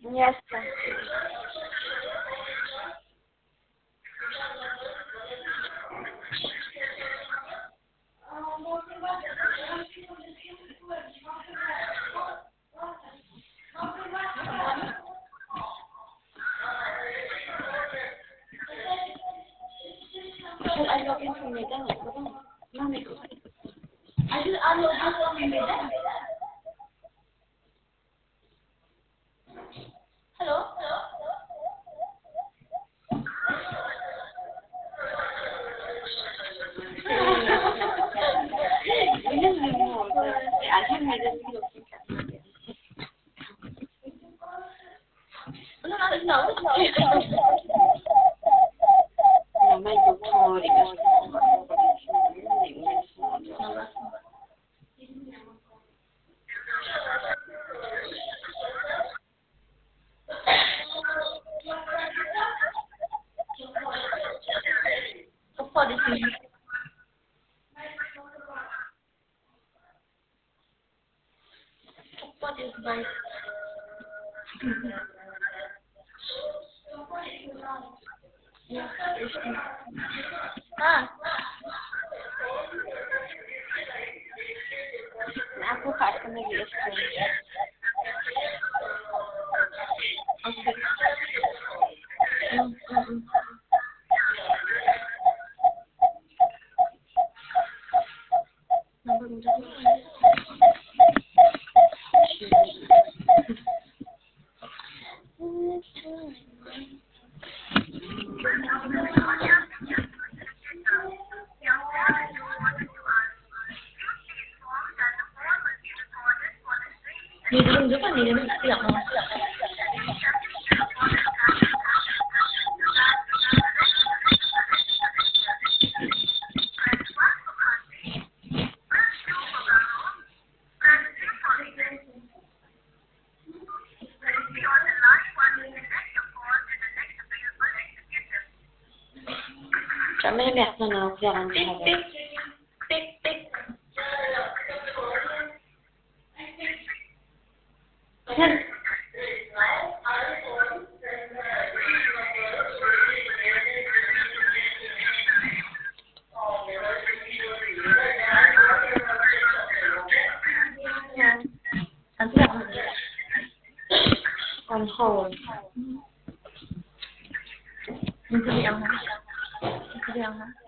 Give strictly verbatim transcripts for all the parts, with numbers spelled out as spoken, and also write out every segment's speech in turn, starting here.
Yes. I log in from Meta. Mami ko. I just unload this from Meta. Hello? Hello? What is my Ah. Aku kasih lagi extra. Okay. Mm, mm, Ni dulu kan ni ni siap mama. Kami biasa nak jalan jalan. Tik tik. Kan? Nanti apa? On hold. Nanti yang mana? Nanti yang mana?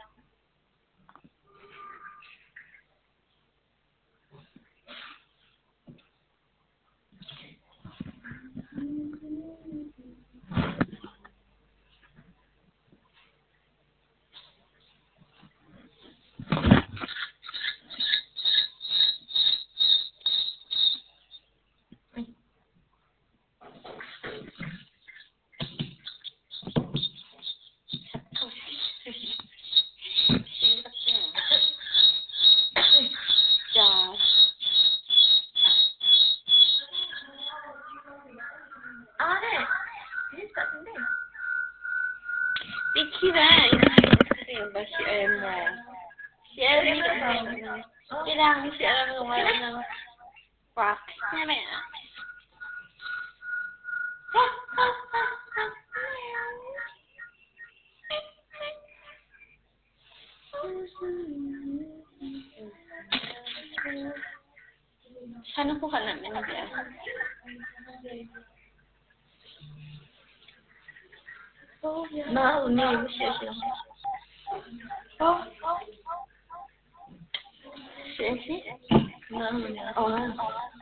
Kira ini masih emo. Siapa ni? Bilang ni siapa rumah nama? Pak. Nama. Sana ko ka namin na biya. No, no, siya siya. Oh. Siya siya? No, no. Oh.